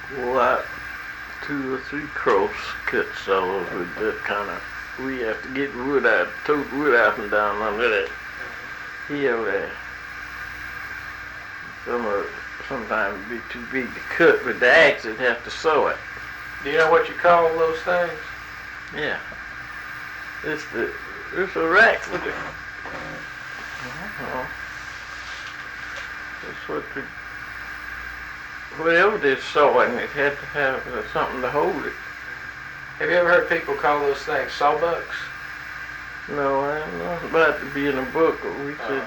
wore out 2 or 3 cross cut saws with that kind of. We have to get wood out, tote wood out and down under that hill there. Sometimes it'd be too big to cut, but the axe would have to saw it. Do you know what you call those things? Yeah. It's a rack for the. That's what the. Whatever they're sawing, it had to have something to hold it. Have you ever heard people call those things sawbucks? No, I don't know about to be in a book, but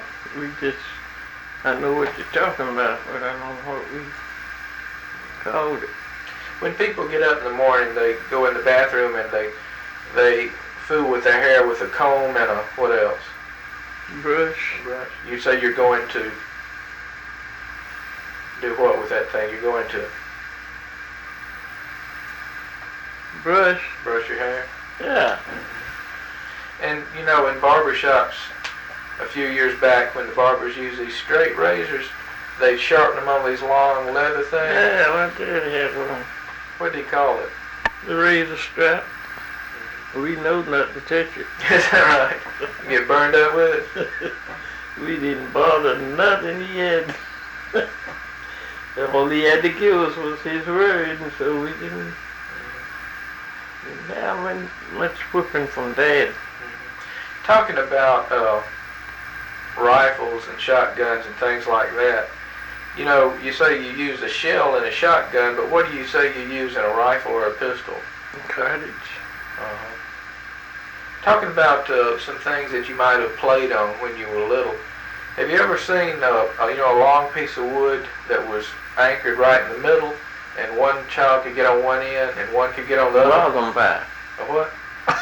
I know what you're talking about, but I don't know what we called it. When people get up in the morning, they go in the bathroom and they fool with their hair with a comb and a, what else? Brush. You say you're going to do what with that thing? You're going to brush your hair? Yeah. And you know, in barber shops a few years back, when the barbers used these straight razors, they'd sharpen them on these long leather things. Yeah, right there they had one. What do you call it? The razor strap. We know not to touch it. Is that right? You get burned up with it? We didn't bother nothing he had. All he had to give us was his word, and so we didn't have much whipping from Dad. Talking about rifles and shotguns and things like that, you know, you say you use a shell in a shotgun, but what do you say you use in a rifle or a pistol? Cartridge. Talking about some things that you might have played on when you were little. Have you ever seen a long piece of wood that was anchored right in the middle, and one child could get on one end and one could get on the other? Bogumbai. A what?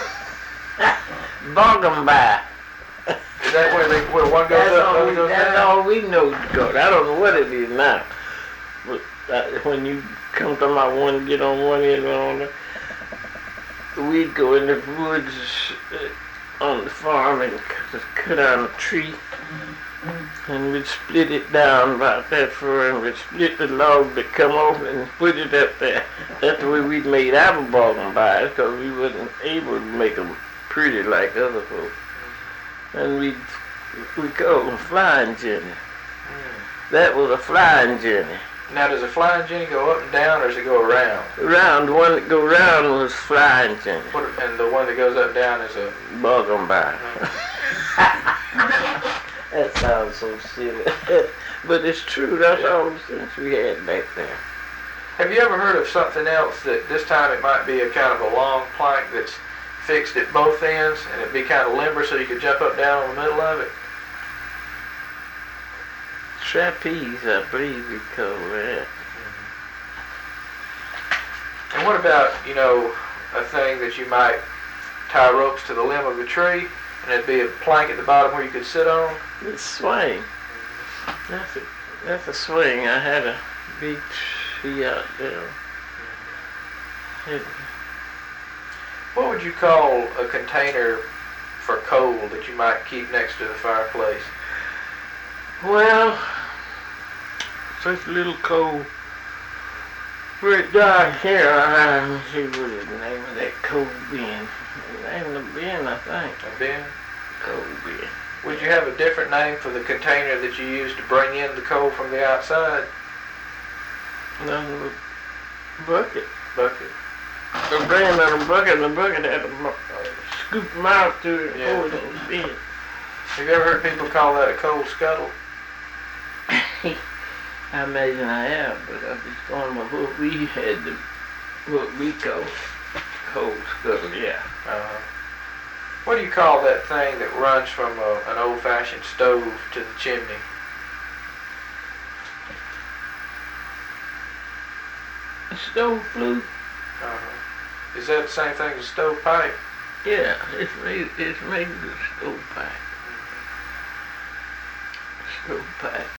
Bogumbai. Is that where one goes up, the other goes down? That's all we know, God. I don't know what it is now. But when you come to my one, get on one end and on the, we'd go in the woods on the farm and cut down a tree. And we'd split it down about that far, and we'd split the log that come off and put it up there. That's the way we made our bogumbai, because we wasn't able to make them pretty like other folks. And we called them flying jenny. That was a flying jenny. Now, does a flying jenny go up and down, or does it go around? Around, the one that go round was flying jenny. And the one that goes up and down is a bogumbai. That sounds so silly. But it's true, that's all the sense we had back there. Have you ever heard of something else that this time it might be a kind of a long plank that's fixed at both ends, and it'd be kind of limber so you could jump up down in the middle of it? Trapeze, I believe we call that. And what about, you know, a thing that you might tie ropes to the limb of a tree, and it'd be a plank at the bottom where you could sit on? The swing. That's a swing. I had a big tree out there. What would you call a container for coal that you might keep next to the fireplace? Well, such a little coal. Right down here, let me see what is the name of that coal bin. The name of the bin, I think. A bin? Coal bin. Would you have a different name for the container that you use to bring in the coal from the outside? Nothing but bucket. Bucket. The brand on the bucket, and the bucket had a scoop them out to it and pour it in the bin. Have you ever heard people call that a coal scuttle? I imagine I have, but I'm just going with what we had, what we call coal scuttle, yeah. What do you call that thing that runs from an old-fashioned stove to the chimney? A stove flute? Is that the same thing as a stovepipe? Yeah, it's made of stovepipe. Stovepipe.